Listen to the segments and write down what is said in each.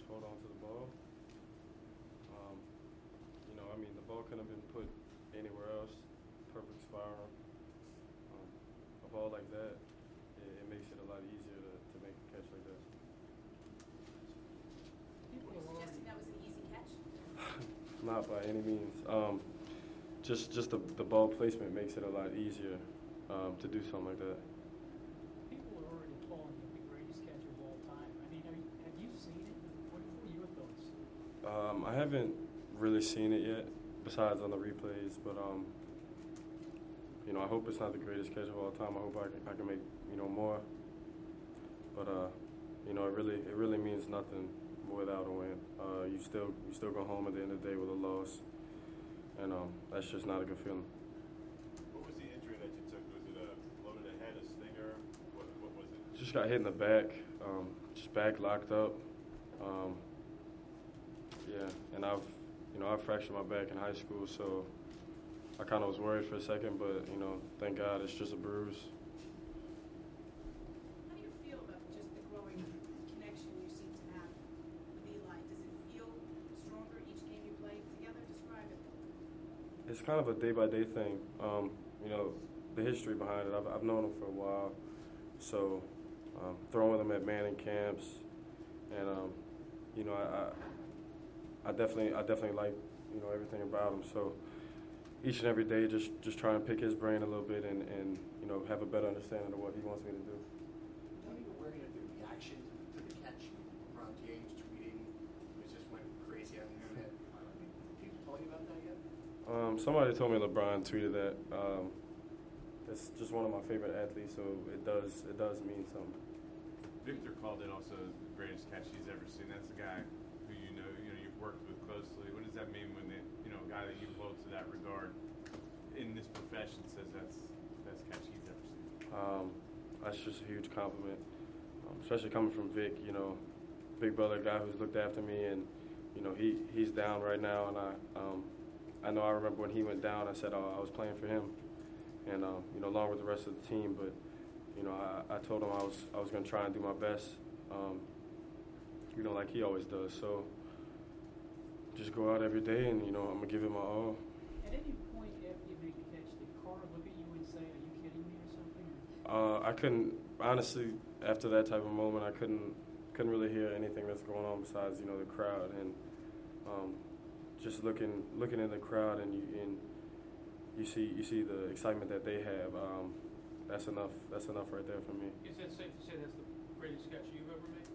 hold on to the ball. Um, I mean, the ball couldn't have been put anywhere else. Perfect spiral. A ball like that, it makes it a lot easier to make a catch like that. People Are you are already, suggesting that was an easy catch? Not by any means. Just the ball placement makes it a lot easier to do something like that. people are already calling it the greatest catch of all time. I mean, have you seen it? What are your thoughts? I haven't really seen it yet, besides on the replays, but I hope it's not the greatest catch of all time. I hope I can make more, but it really means nothing without a win. You still go home at the end of the day with a loss, and that's just not a good feeling. What was the injury that you took? Was it a blow to the head, a stinger? What was it? Just got hit in the back, just back locked up. Yeah, and I fractured my back in high school, so I kind of was worried for a second, but thank God it's just a bruise. How do you feel about just the growing connection you seem to have with Eli? Does it feel stronger each game you play together? Describe it. It's kind of a day-by-day thing. The history behind it. I've known him for a while, so throwing with him at Manning camps, and I definitely like everything about him. So each and every day, just try and pick his brain a little bit and have a better understanding of what he wants me to do. Tell me where the reaction to the catch, LeBron James tweeting, it just went crazy on the internet. People told you about that yet? Somebody told me LeBron tweeted that. It's just one of my favorite athletes, so it does mean something. Victor called it also the greatest catch he's ever seen. That's the guy who you've worked with closely. What does that mean when a guy that you hold to that regard in this profession says that's the best catch he's ever seen? That's just a huge compliment, especially coming from Vic. Big brother guy who's looked after me, and he's down right now, and I know I remember when he went down, I said I was playing for him, and along with the rest of the team, but I told him I was going to try and do my best, like he always does. So just go out every day, and I'm gonna give it my all. At any point after you make a catch, did Carr look at you and say, "Are you kidding me?" or something? I couldn't honestly, after that type of moment, I couldn't really hear anything that's going on besides the crowd, and just looking in the crowd, and you see the excitement that they have. That's enough right there for me. Is that safe to say that's the greatest catch you've ever made?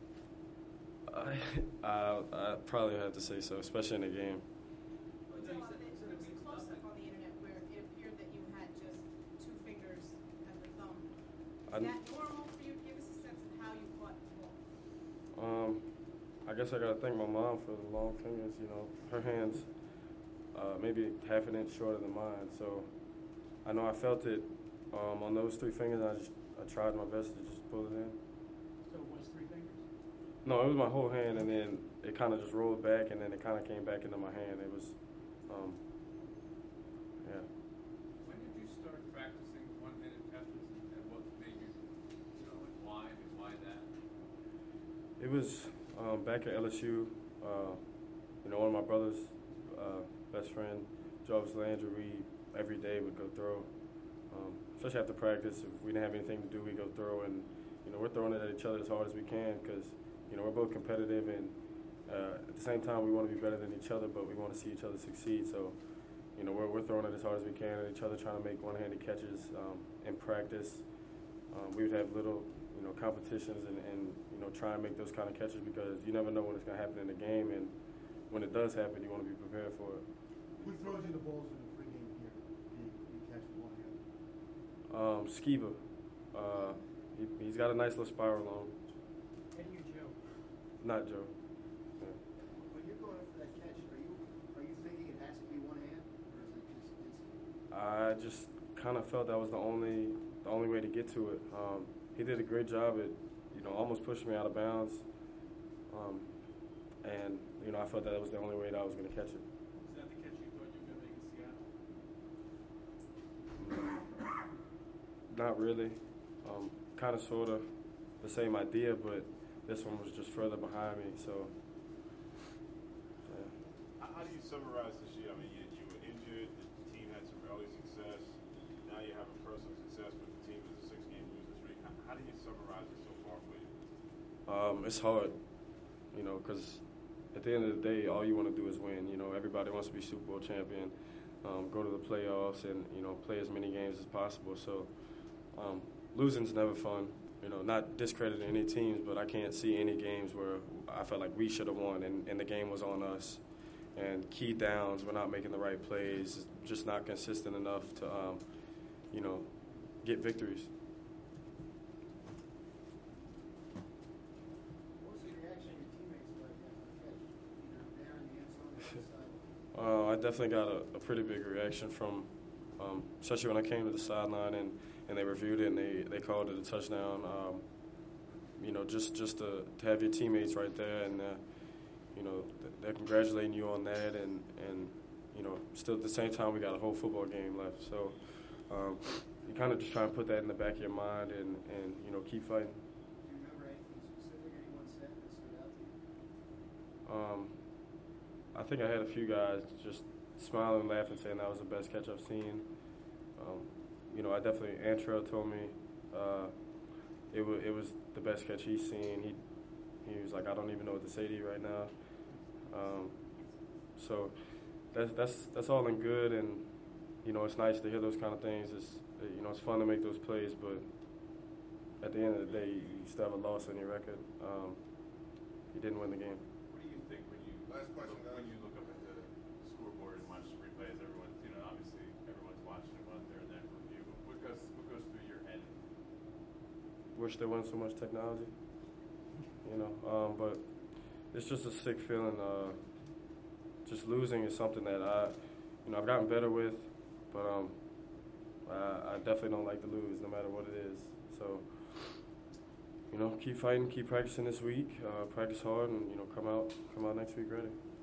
I probably have to say so, especially in a game. There was a close-up on the internet where it appeared that you had just two fingers and the thumb. Is that normal for you? Give us a sense of how you caught the ball. I guess I gotta thank my mom for the long fingers. Her hands maybe half an inch shorter than mine, so I know I felt it on those three fingers. I tried my best to just pull it in. So it was three fingers? No, it was my whole hand, and then it kind of just rolled back, and then it kind of came back into my hand. It was, yeah. When did you start practicing one-handed catches, and what made you, why that? It was back at LSU. One of my brother's best friend, Jarvis Landry, we every day would go throw. Especially after practice, if we didn't have anything to do, we'd go throw, and we're throwing it at each other as hard as we can because we're both competitive, and at the same time we want to be better than each other, but we want to see each other succeed. So we're throwing it as hard as we can at each other, trying to make one-handed catches in practice. We would have little competitions and try and make those kind of catches because you never know when it's going to happen in the game, and when it does happen, you want to be prepared for it. Who throws you the balls in the pregame here? You catch with one hand. Skiba. He's got a nice little spiral on him. Eddie or Joe? Not Joe. Yeah. When you're going for that catch, are you thinking it has to be one hand, or is it just instant? I just kind of felt that was the only way to get to it. He did a great job at almost pushing me out of bounds, and I felt that was the only way that I was going to catch it. Is that the catch you thought you were going to make in Seattle? Not really. Kind of, sort of, the same idea, but this one was just further behind me. So how do you summarize this year? I mean, you were injured, the team had some early success, now you're having personal success with the team as a 6-game losing streak. How do you summarize it so far for you? It's hard, you know, because at the end of the day, all you want to do is win. You know, everybody wants to be Super Bowl champion, go to the playoffs, and, you know, play as many games as possible. So losing's never fun. You know, not discrediting any teams, but I can't see any games where I felt like we should have won and the game was on us. And key downs, we're not making the right plays, just not consistent enough to, you know, get victories. What was the reaction of your teammates like after the catch? Either there in the end zone or on the sideline? I definitely got a pretty big reaction from, especially when I came to the sideline and they reviewed it and they called it a touchdown. You know, just to have your teammates right there and, you know, they're congratulating you on that and, you know, still at the same time we got a whole football game left. So you kind of just try and put that in the back of your mind and you know, keep fighting. Do you remember anything specific anyone said that stood out to you? I think I had a few guys just smiling and laughing, saying that was the best catch I've seen. You know, I definitely, Antrell told me it was the best catch he's seen. He was like, I don't even know what to say to you right now. So that's all in good, and you know, it's nice to hear those kind of things. You know, it's fun to make those plays, but at the end of the day, you still have a loss on your record. You didn't win the game. What do you think when you look up at the scoreboard and watch the replays? Everyone's, you know, obviously everyone's watching it while they're in that review. What goes through your head? Wish there wasn't so much technology, you know. But it's just a sick feeling. Just losing is something that I've gotten better with, but I definitely don't like to lose, no matter what it is. So, you know, keep fighting, keep practicing this week, practice hard, and you know, come out next week ready.